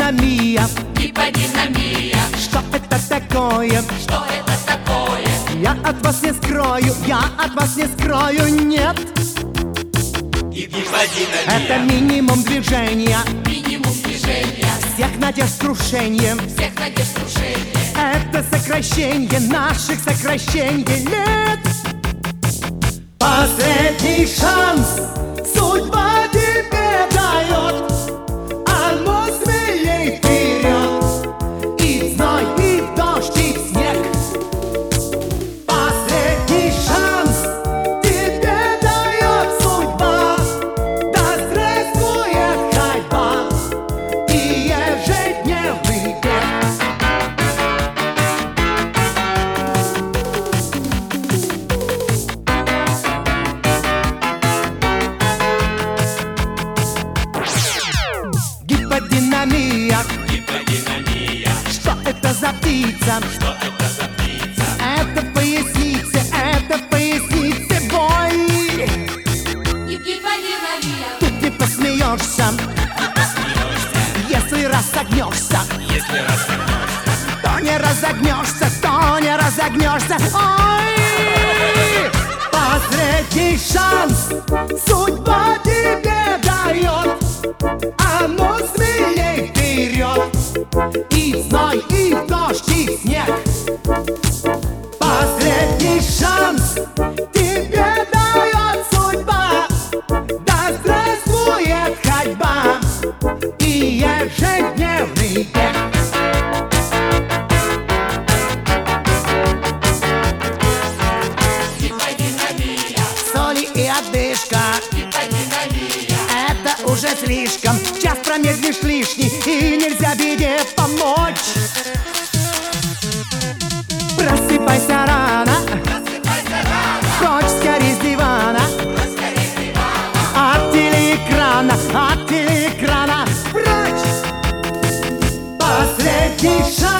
Гиподинамия. Гиподинамия. Что это такое? Что это такое? Я от вас не скрою, я от вас не скрою, нет. Гиподинамия. Это минимум движения, Минимум движения. всех надежд крушение. Всех надежд крушения. Это сокращение наших сокращений лет. Последний шанс судьба тебе дает. А ну смелей вперед. И в зной, и в дождь, и в снег. Последний шанс тебе дает судьба. Да здравствует ходьба и ежедневный бег. Гиподинамия. Гиподинамия. Что это за птица? Что это за птица? Это в пояснице бой. Гиподинамия. Тут не посмеешься, если разогнешься. Если разогнешься. То не разогнешься, то не разогнешься. Ой! Последний шанс судьба тебе дает. А ну смелей вперед. И в зной, и в дождь, и в снег. Последний шанс тебе дает судьба. Да здравствует ходьба и ежедневный бег. Гиподинамия. Соли и одышка, Гиподинамия. это уже слишком. Час промедлишь лишний, и нельзя беде помочь. Просыпайся рано, Просыпайся рано. прочь скорей с дивана. Поскорей с дивана. От телеэкрана прочь. Последний шанс